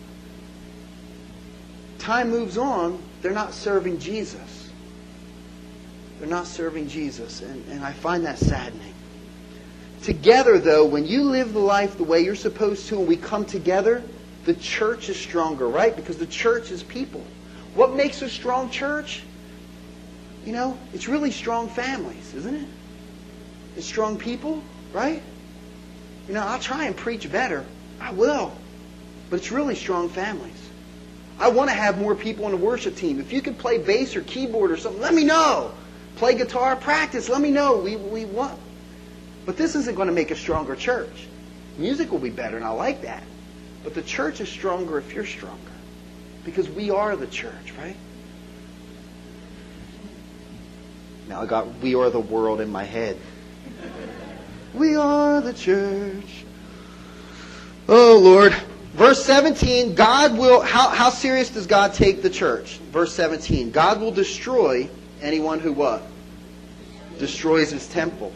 Time moves on. They're not serving Jesus. They're not serving Jesus. And, and I find that saddening. Together, though, when you live the life the way you're supposed to and we come together, the church is stronger, right? Because the church is people. What makes a strong church? You know, it's really strong families, isn't it? It's strong people, right? You know, I'll try and preach better. I will. But it's really strong families. I want to have more people on the worship team. If you could play bass or keyboard or something, let me know. Play guitar, practice, let me know. We, we want. But this isn't going to make a stronger church. Music will be better, and I like that. But the church is stronger if you're stronger. Because we are the church, right? Now I got "We Are the World" in my head. We are the church. Oh, Lord. Verse seventeen, God will, how, how serious does God take the church? Verse seventeen, God will destroy anyone who what? Destroys his temple.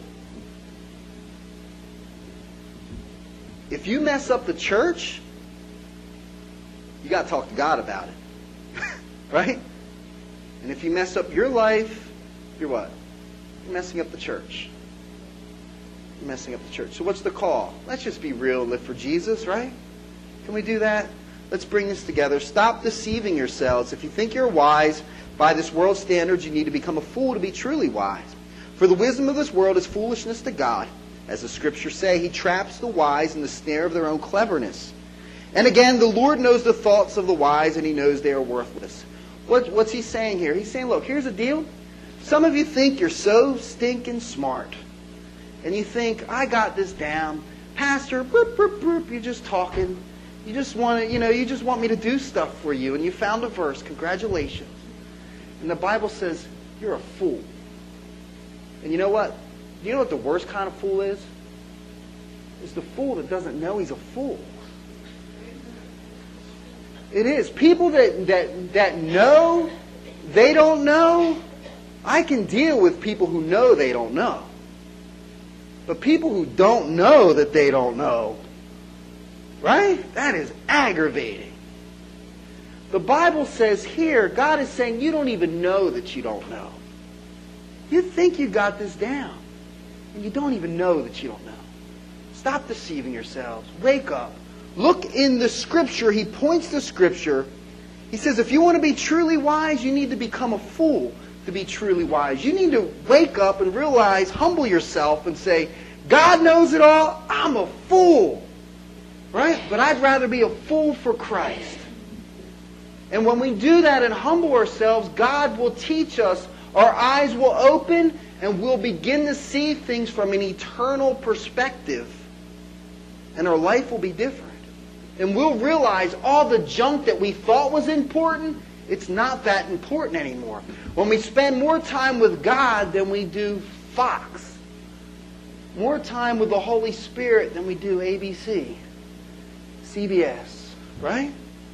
If you mess up the church, you got to talk to God about it. Right? And if you mess up your life, you're what? You're messing up the church. You're messing up the church. So what's the call? Let's just be real and live for Jesus, right? Can we do that? Let's bring this together. Stop deceiving yourselves. If you think you're wise by this world's standards, you need to become a fool to be truly wise. For the wisdom of this world is foolishness to God. As the Scriptures say, He traps the wise in the snare of their own cleverness. And again, the Lord knows the thoughts of the wise, and He knows they are worthless. What, what's He saying here? He's saying, look, here's the deal. Some of you think you're so stinking smart. And you think, I got this down. Pastor, boop, boop, boop, you're just talking. You just want to, you know, you just want me to do stuff for you. And you found a verse. Congratulations. And the Bible says, you're a fool. And you know what? Do you know what the worst kind of fool is? It's the fool that doesn't know he's a fool. It is. People that, that, that know they don't know, I can deal with people who know they don't know. But people who don't know that they don't know, right? That is aggravating. The Bible says here, God is saying you don't even know that you don't know. You think you got this down. And you don't even know that you don't know. Stop deceiving yourselves. Wake up. Look in the Scripture. He points to Scripture. He says if you want to be truly wise, you need to become a fool to be truly wise. You need to wake up and realize, humble yourself and say, God knows it all. I'm a fool. Right? But I'd rather be a fool for Christ. And when we do that and humble ourselves, God will teach us. Our eyes will open and we'll begin to see things from an eternal perspective. And our life will be different. And we'll realize all the junk that we thought was important, it's not that important anymore. When we spend more time with God than we do Fox. More time with the Holy Spirit than we do A B C. C B S. Right?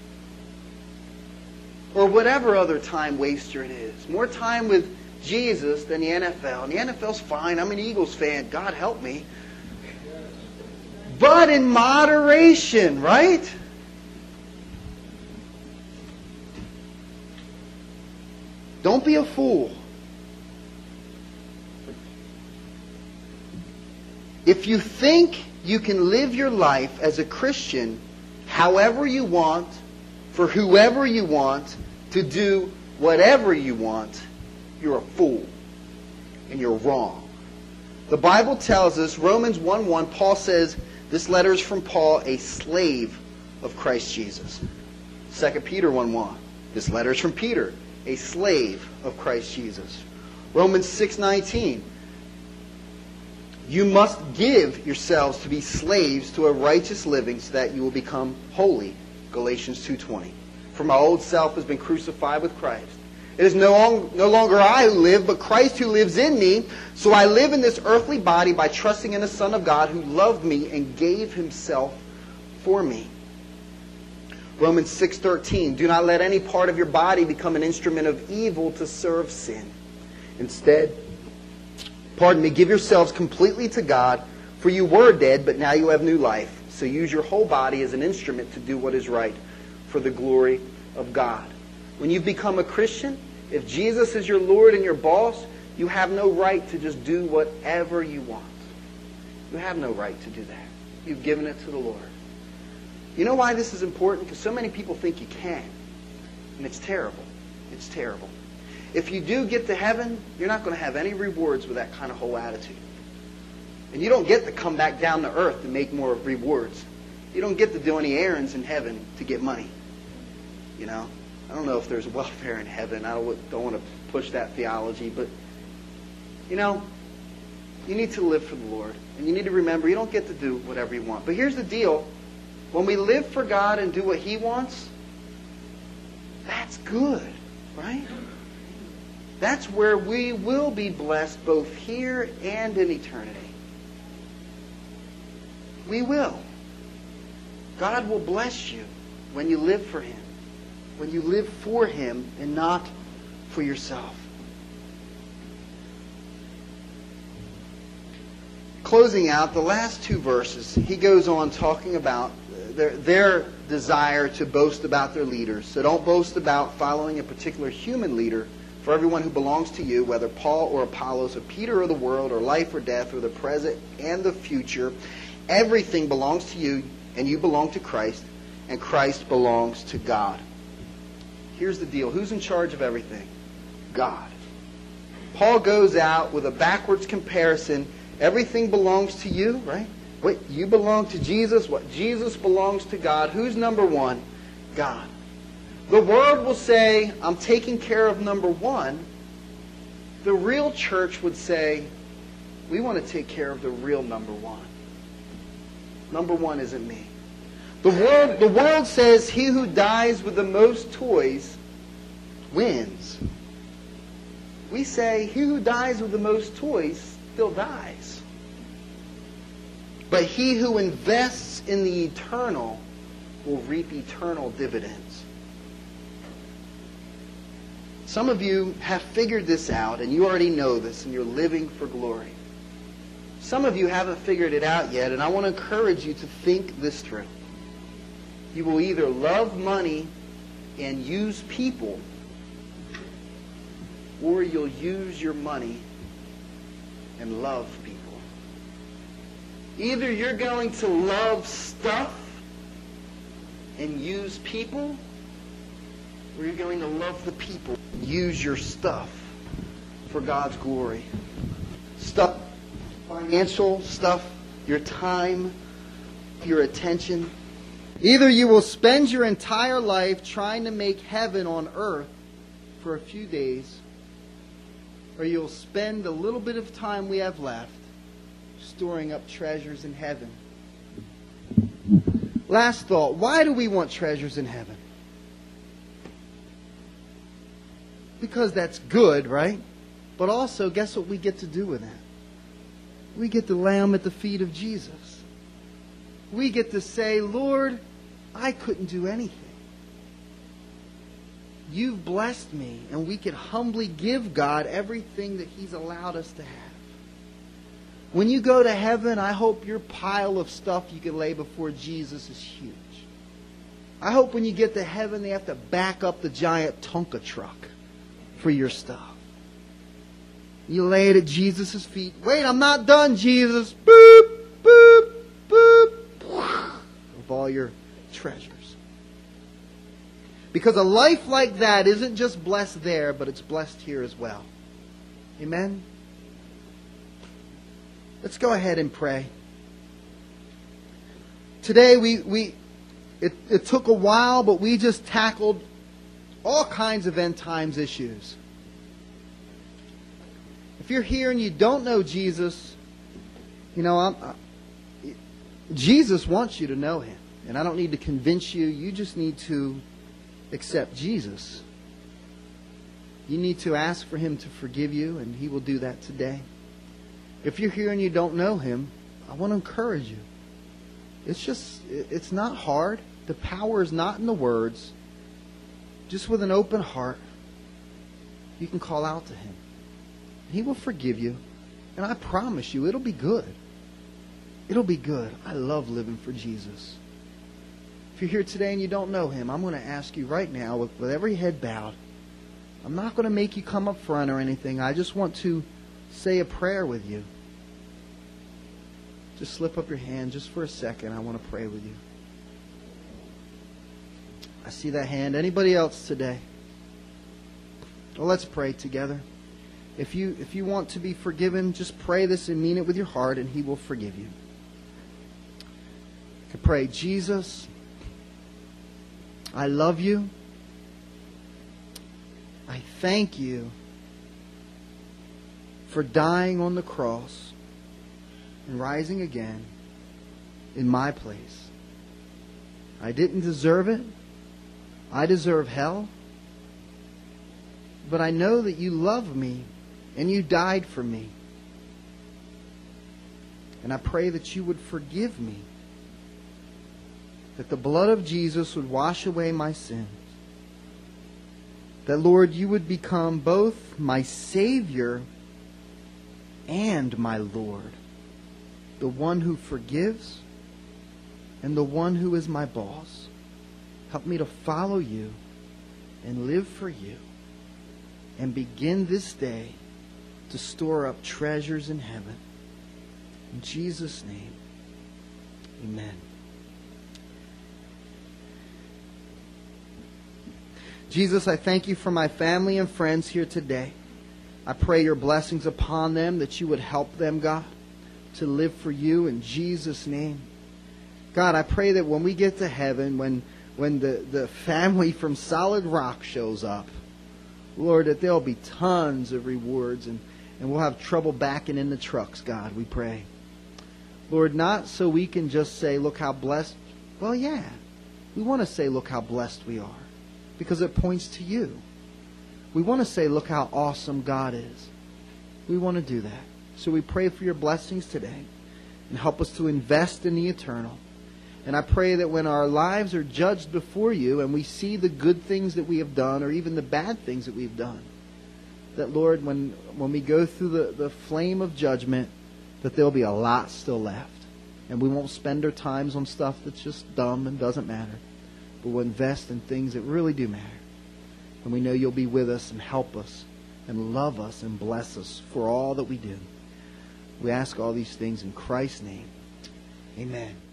Or whatever other time waster it is. More time with Jesus than the N F L. And the N F L's fine. I'm an Eagles fan. God help me. But in moderation, right? Don't be a fool. If you think you can live your life as a Christian however you want, for whoever you want, to do whatever you want, you're a fool. And you're wrong. The Bible tells us, Romans one one, Paul says, this letter is from Paul, a slave of Christ Jesus. Second Peter one one, this letter is from Peter, a slave of Christ Jesus. Romans six nineteen, you must give yourselves to be slaves to a righteous living so that you will become holy. Galatians two twenty. For my old self has been crucified with Christ. It is no, long, no longer I who live, but Christ who lives in me. So I live in this earthly body by trusting in the Son of God who loved me and gave himself for me. Romans six thirteen. Do not let any part of your body become an instrument of evil to serve sin. Instead, pardon me, give yourselves completely to God, for you were dead, but now you have new life. So use your whole body as an instrument to do what is right for the glory of God. When you've become a Christian, if Jesus is your Lord and your boss, you have no right to just do whatever you want. You have no right to do that. You've given it to the Lord. You know why this is important? Because so many people think you can. And it's terrible. It's terrible. If you do get to heaven, you're not going to have any rewards with that kind of whole attitude. And you don't get to come back down to earth to make more rewards. You don't get to do any errands in heaven to get money. You know? I don't know if there's welfare in heaven. I don't, don't want to push that theology. But, you know, you need to live for the Lord. And you need to remember, you don't get to do whatever you want. But here's the deal. When we live for God and do what He wants, that's good, right? That's where we will be blessed both here and in eternity. We will. God will bless you when you live for Him. When you live for Him and not for yourself. Closing out the last two verses, he goes on talking about their, their desire to boast about their leaders. So don't boast about following a particular human leader. For everyone who belongs to you, whether Paul or Apollos or Peter or the world or life or death or the present and the future, everything belongs to you and you belong to Christ and Christ belongs to God. Here's the deal. Who's in charge of everything? God. Paul goes out with a backwards comparison. Everything belongs to you, right? Wait, you belong to Jesus. What? Jesus belongs to God. Who's number one? God. The world will say, I'm taking care of number one. The real church would say, we want to take care of the real number one. Number one isn't me. The world, the world says he who dies with the most toys wins. We say he who dies with the most toys still dies. But he who invests in the eternal will reap eternal dividends. Some of you have figured this out and you already know this and you're living for glory. Some of you haven't figured it out yet, and I want to encourage you to think this through. You will either love money and use people, or you'll use your money and love people. Either you're going to love stuff and use people, or you're going to love the people and use your stuff for God's glory. Stuff, financial stuff, your time, your attention. Either you will spend your entire life trying to make heaven on earth for a few days, or you'll spend a little bit of time we have left storing up treasures in heaven. Last thought, why do we want treasures in heaven? Because that's good, right? But also, guess what we get to do with that? We get to lay them at the feet of Jesus. We get to say, Lord, I couldn't do anything. You've blessed me, and we can humbly give God everything that He's allowed us to have. When you go to heaven, I hope your pile of stuff you can lay before Jesus is huge. I hope when you get to heaven, they have to back up the giant Tonka truck for your stuff. You lay it at Jesus' feet. Wait, I'm not done, Jesus. Boop, boop, boop. Of all your treasures. Because a life like that isn't just blessed there, but it's blessed here as well. Amen? Let's go ahead and pray. Today we, we it, it took a while, but we just tackled all kinds of end times issues. If you're here and you don't know Jesus, you know, I'm, I, Jesus wants you to know Him. And I don't need to convince you. You just need to accept Jesus. You need to ask for Him to forgive you, and He will do that today. If you're here and you don't know Him, I want to encourage you. It's just, it's not hard. The power is not in the words. Just with an open heart, you can call out to Him. He will forgive you. And I promise you, it'll be good. It'll be good. I love living for Jesus. If you're here today and you don't know Him, I'm going to ask you right now, with, with every head bowed, I'm not going to make you come up front or anything. I just want to say a prayer with you. Just slip up your hand just for a second. I want to pray with you. I see that hand. Anybody else today? Well, let's pray together. If you if you want to be forgiven, just pray this and mean it with your heart, and He will forgive you. You can pray, Jesus, I love you. I thank you for dying on the cross and rising again in my place. I didn't deserve it. I deserve hell. But I know that you love me and you died for me. And I pray that you would forgive me. That the blood of Jesus would wash away my sins. That, Lord, you would become both my Savior and my Lord. The one who forgives and the one who is my boss. Help me to follow you and live for you. And begin this day to store up treasures in heaven. In Jesus' name, amen. Jesus, I thank you for my family and friends here today. I pray your blessings upon them, that you would help them, God, to live for you in Jesus' name. God, I pray that when we get to heaven, when, when the, the family from Solid Rock shows up, Lord, that there'll be tons of rewards, and, and we'll have trouble backing in the trucks, God, we pray. Lord, not so we can just say, look how blessed. Well, yeah, we want to say, look how blessed we are, because it points to you. We want to say, look how awesome God is. We want to do that. So we pray for your blessings today, and help us to invest in the eternal. And I pray that when our lives are judged before you and we see the good things that we have done or even the bad things that we've done, that, Lord, when, when we go through the, the flame of judgment, that there'll be a lot still left. And we won't spend our times on stuff that's just dumb and doesn't matter. But we'll invest in things that really do matter. And we know you'll be with us and help us and love us and bless us for all that we do. We ask all these things in Christ's name. Amen.